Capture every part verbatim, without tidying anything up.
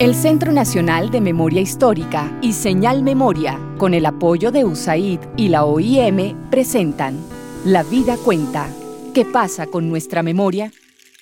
El Centro Nacional de Memoria Histórica y Señal Memoria, con el apoyo de U S A I D y la O I M, presentan La Vida Cuenta. ¿Qué pasa con nuestra memoria?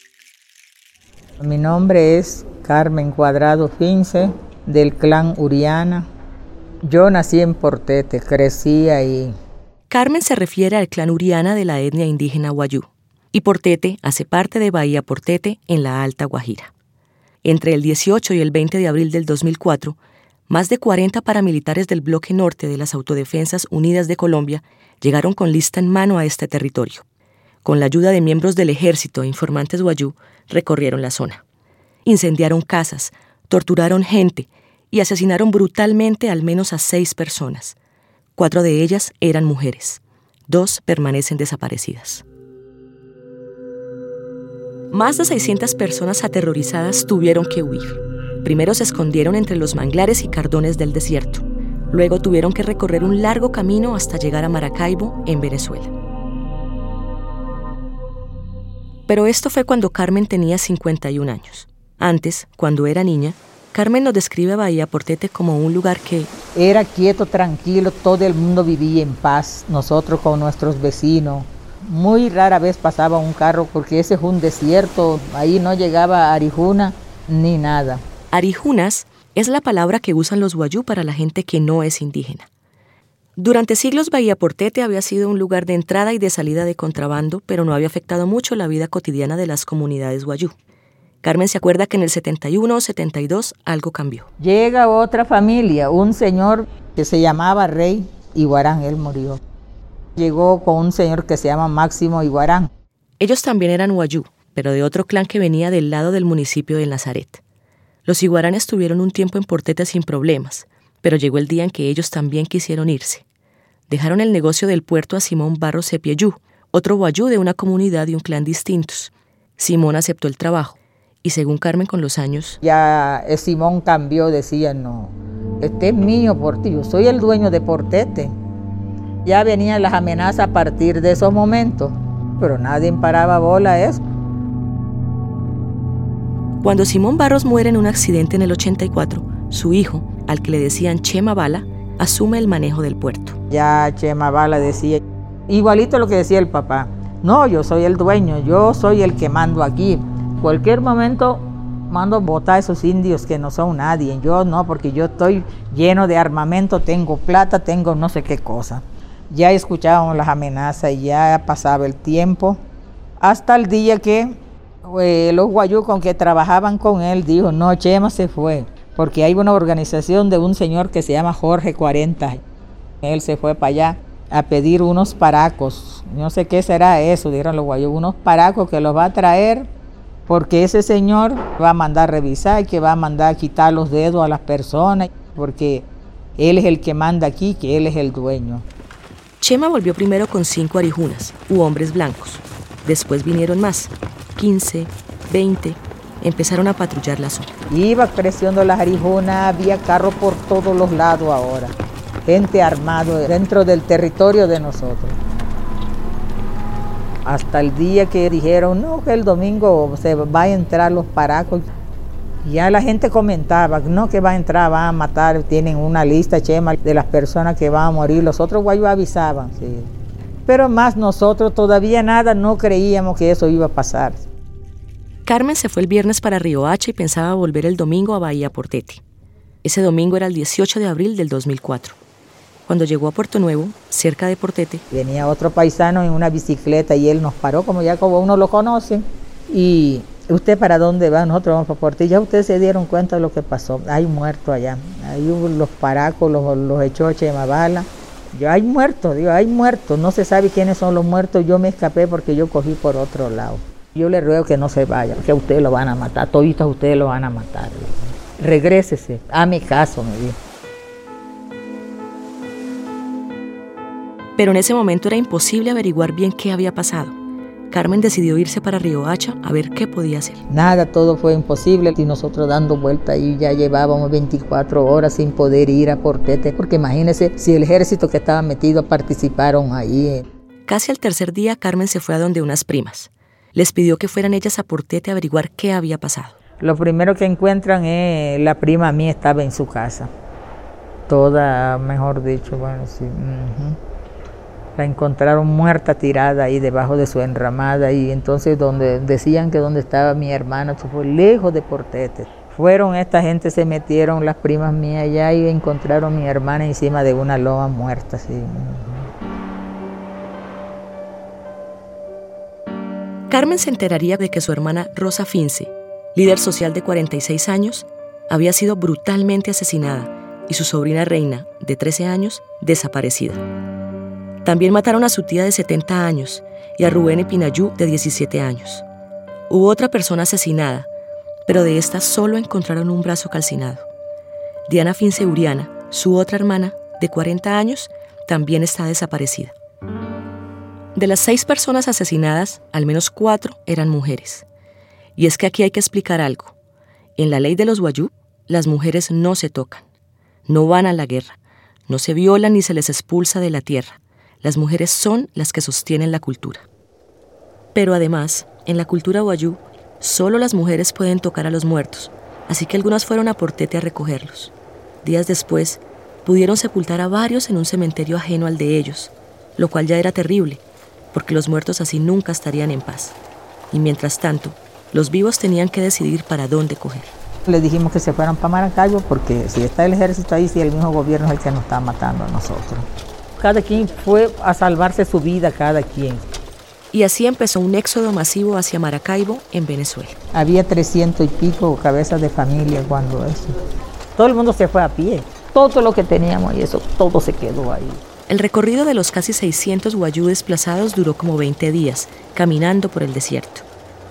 Mi nombre es Carmen Cuadrado Fince, del clan Uriana. Yo nací en Portete, crecí ahí. Carmen se refiere al clan Uriana de la etnia indígena Wayuu, y Portete hace parte de Bahía Portete en la Alta Guajira. Entre el dieciocho y el veinte de abril del dos mil cuatro, más de cuarenta paramilitares del Bloque Norte de las Autodefensas Unidas de Colombia llegaron con lista en mano a este territorio. Con la ayuda de miembros del ejército e informantes Wayuu, recorrieron la zona. Incendiaron casas, torturaron gente y asesinaron brutalmente al menos a seis personas. Cuatro de ellas eran mujeres. Dos permanecen desaparecidas. Más de seiscientas personas aterrorizadas tuvieron que huir. Primero se escondieron entre los manglares y cardones del desierto. Luego tuvieron que recorrer un largo camino hasta llegar a Maracaibo, en Venezuela. Pero esto fue cuando Carmen tenía cincuenta y un años. Antes, cuando era niña, Carmen nos describe a Bahía Portete como un lugar que era quieto, tranquilo, todo el mundo vivía en paz, nosotros con nuestros vecinos. Muy rara vez pasaba un carro porque ese es un desierto, ahí no llegaba arijuna ni nada. Arijunas es la palabra que usan los Wayuu para la gente que no es indígena. Durante siglos Bahía Portete había sido un lugar de entrada y de salida de contrabando, pero no había afectado mucho la vida cotidiana de las comunidades Wayuu. Carmen se acuerda que en el setenta y uno o setenta y dos algo cambió. Llega otra familia, un señor que se llamaba Rey Iguarán, él murió. Llegó con un señor que se llama Máximo Iguarán. Ellos también eran Wayuu, pero de otro clan que venía del lado del municipio de Nazaret. Los Iguaranes estuvieron un tiempo en Portete sin problemas, pero llegó el día en que ellos también quisieron irse. Dejaron el negocio del puerto a Simón Barros Sepieyú, otro Wayuu de una comunidad y un clan distintos. Simón aceptó el trabajo, y según Carmen con los años... Ya eh, Simón cambió, decía, no, este es mío por ti, yo soy el dueño de Portete. Ya venían las amenazas a partir de esos momentos, pero nadie paraba bola a eso. Cuando Simón Barros muere en un accidente en el ochenta y cuatro, su hijo, al que le decían Chema Bala, asume el manejo del puerto. Ya Chema Bala decía, igualito lo que decía el papá, no, yo soy el dueño, yo soy el que mando aquí. Cualquier momento mando botar a esos indios que no son nadie, yo no, porque yo estoy lleno de armamento, tengo plata, tengo no sé qué cosa. Ya escuchábamos las amenazas y ya pasaba el tiempo, hasta el día que eh, los Wayuu con que trabajaban con él dijo, no, Chema se fue, porque hay una organización de un señor que se llama Jorge cuarenta. Él se fue para allá a pedir unos paracos, no sé qué será eso, dijeron los Wayuu, unos paracos que los va a traer, porque ese señor va a mandar revisar, que va a mandar quitar los dedos a las personas, porque él es el que manda aquí, que él es el dueño. Chema volvió primero con cinco arijunas, u hombres blancos. Después vinieron más, quince, veinte, empezaron a patrullar la zona. Iba creciendo las arijunas, había carros por todos los lados ahora. Gente armada dentro del territorio de nosotros. Hasta el día que dijeron, no, que el domingo se va a entrar los paracos. Ya la gente comentaba, no que va a entrar, va a matar, tienen una lista, Chema, de las personas que van a morir. Los otros Wayuu avisaban, sí. Pero más nosotros todavía nada, no creíamos que eso iba a pasar. Carmen se fue el viernes para Riohacha y pensaba volver el domingo a Bahía Portete. Ese domingo era el dieciocho de abril del dos mil cuatro. Cuando llegó a Puerto Nuevo, cerca de Portete, venía otro paisano en una bicicleta y él nos paró, como ya como uno lo conoce, y... ¿Usted para dónde va? Nosotros vamos para Portete. Ya ustedes se dieron cuenta de lo que pasó. Hay muertos allá. Ahí hubo los paracos, los, los echó Chema Bala. Yo, hay muertos, digo, hay muertos. No se sabe quiénes son los muertos. Yo me escapé porque yo cogí por otro lado. Yo le ruego que no se vaya, que a ustedes lo van a matar. Toditos ustedes lo van a matar. Regrésese. Hazme caso, me dijo. Pero en ese momento era imposible averiguar bien qué había pasado. Carmen decidió irse para Riohacha a ver qué podía hacer. Nada, todo fue imposible y nosotros dando vuelta ahí ya llevábamos veinticuatro horas sin poder ir a Portete, porque imagínense si el ejército que estaba metido participaron ahí. Casi al tercer día Carmen se fue a donde unas primas. Les pidió que fueran ellas a Portete a averiguar qué había pasado. Lo primero que encuentran es la prima mía estaba en su casa. Toda, mejor dicho, bueno, sí. Uh-huh. La encontraron muerta tirada ahí debajo de su enramada y entonces donde decían que donde estaba mi hermana, eso fue lejos de Portete. Fueron esta gente, se metieron las primas mías allá y encontraron a mi hermana encima de una loma muerta. Sí. Carmen se enteraría de que su hermana Rosa Fince, líder social de cuarenta y seis años, había sido brutalmente asesinada y su sobrina Reina, de trece años, desaparecida. También mataron a su tía de setenta años y a Rubén Epinayú, de diecisiete años. Hubo otra persona asesinada, pero de esta solo encontraron un brazo calcinado. Diana Fince Uriana, su otra hermana, de cuarenta años, también está desaparecida. De las seis personas asesinadas, al menos cuatro eran mujeres. Y es que aquí hay que explicar algo. En la ley de los Wayuu, las mujeres no se tocan, no van a la guerra, no se violan ni se les expulsa de la tierra. Las mujeres son las que sostienen la cultura. Pero además, en la cultura Wayuu, solo las mujeres pueden tocar a los muertos, así que algunas fueron a Portete a recogerlos. Días después, pudieron sepultar a varios en un cementerio ajeno al de ellos, lo cual ya era terrible, porque los muertos así nunca estarían en paz. Y mientras tanto, los vivos tenían que decidir para dónde coger. Le dijimos que se fueran para Maracaibo, porque si está el ejército ahí, si el mismo gobierno es el que nos está matando a nosotros. Cada quien fue a salvarse su vida, cada quien. Y así empezó un éxodo masivo hacia Maracaibo, en Venezuela. Había trescientos y pico cabezas de familia cuando eso. Todo el mundo se fue a pie. Todo lo que teníamos y eso, todo se quedó ahí. El recorrido de los casi seiscientos Wayuu desplazados duró como veinte días, caminando por el desierto.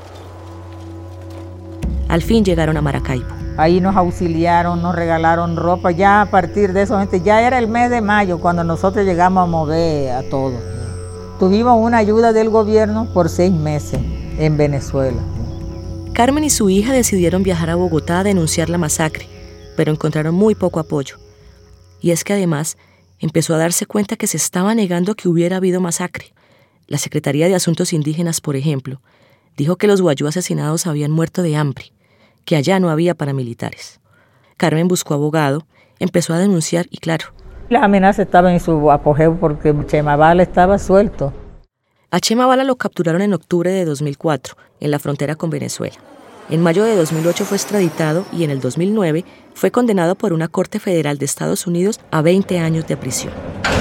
Al fin llegaron a Maracaibo. Ahí nos auxiliaron, nos regalaron ropa. Ya a partir de eso, gente, ya era el mes de mayo cuando nosotros llegamos a mover a todos. Tuvimos una ayuda del gobierno por seis meses en Venezuela. Carmen y su hija decidieron viajar a Bogotá a denunciar la masacre, pero encontraron muy poco apoyo. Y es que además empezó a darse cuenta que se estaba negando que hubiera habido masacre. La Secretaría de Asuntos Indígenas, por ejemplo, dijo que los Wayuu asesinados habían muerto de hambre, que allá no había paramilitares. Carmen buscó abogado, empezó a denunciar y claro, las amenazas estaban en su apogeo porque Chema Bala estaba suelto. A Chema Bala lo capturaron en octubre de dos mil cuatro, en la frontera con Venezuela. En mayo de dos mil ocho fue extraditado y en el dos mil nueve fue condenado por una corte federal de Estados Unidos a veinte años de prisión.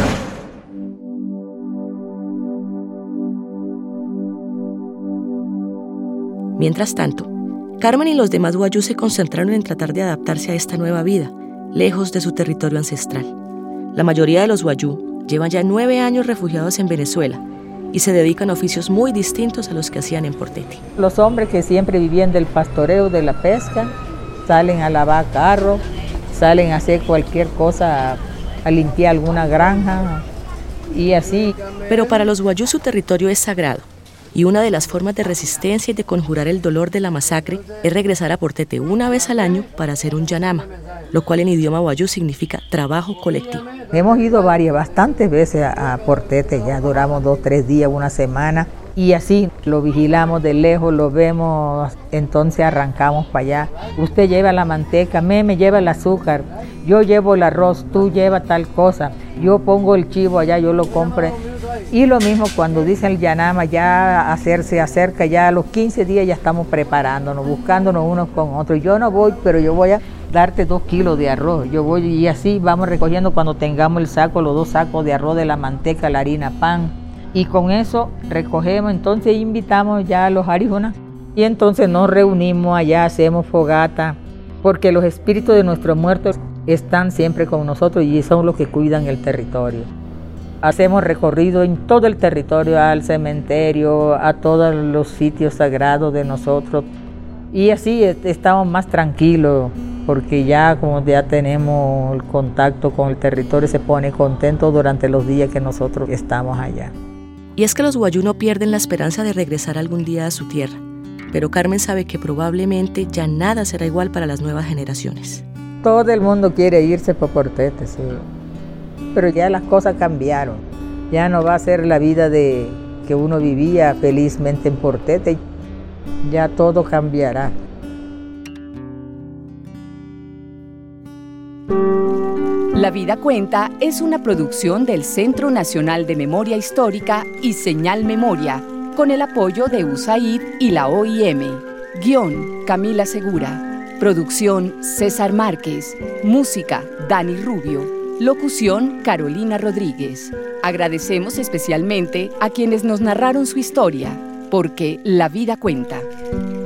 Mientras tanto, Carmen y los demás Wayuu se concentraron en tratar de adaptarse a esta nueva vida, lejos de su territorio ancestral. La mayoría de los Wayuu llevan ya nueve años refugiados en Venezuela y se dedican a oficios muy distintos a los que hacían en Portete. Los hombres que siempre vivían del pastoreo, de la pesca, salen a lavar carros, salen a hacer cualquier cosa, a, a limpiar alguna granja y así. Pero para los Wayuu su territorio es sagrado y una de las formas de resistencia y de conjurar el dolor de la masacre es regresar a Portete una vez al año para hacer un yanama, lo cual en idioma Wayuu significa trabajo colectivo. Hemos ido varias, bastantes veces a, a Portete, ya duramos dos, tres días, una semana, y así lo vigilamos de lejos, lo vemos, entonces arrancamos para allá. Usted lleva la manteca, me, me lleva el azúcar, yo llevo el arroz, tú llevas tal cosa, yo pongo el chivo allá, yo lo compro. Y lo mismo cuando dice el yanama, ya hacerse acerca, ya a los quince días ya estamos preparándonos, buscándonos unos con otros. Yo no voy, pero yo voy a darte dos kilos de arroz. Yo voy y así vamos recogiendo cuando tengamos el saco, los dos sacos de arroz, de la manteca, la harina, pan. Y con eso recogemos, entonces invitamos ya a los arijunas. Y entonces nos reunimos allá, hacemos fogata, porque los espíritus de nuestros muertos están siempre con nosotros y son los que cuidan el territorio. Hacemos recorrido en todo el territorio, al cementerio, a todos los sitios sagrados de nosotros. Y así estamos más tranquilos, porque ya como ya tenemos el contacto con el territorio, se pone contento durante los días que nosotros estamos allá. Y es que los Wayuu no pierden la esperanza de regresar algún día a su tierra, pero Carmen sabe que probablemente ya nada será igual para las nuevas generaciones. Todo el mundo quiere irse por Portete, sí. Pero ya las cosas cambiaron. Ya no va a ser la vida de que uno vivía felizmente en Portete. Ya todo cambiará. La Vida Cuenta es una producción del Centro Nacional de Memoria Histórica y Señal Memoria, con el apoyo de U S A I D y la O I M. Guión, Camila Segura. Producción, César Márquez. Música, Dani Rubio. Locución, Carolina Rodríguez. Agradecemos especialmente a quienes nos narraron su historia, porque la vida cuenta.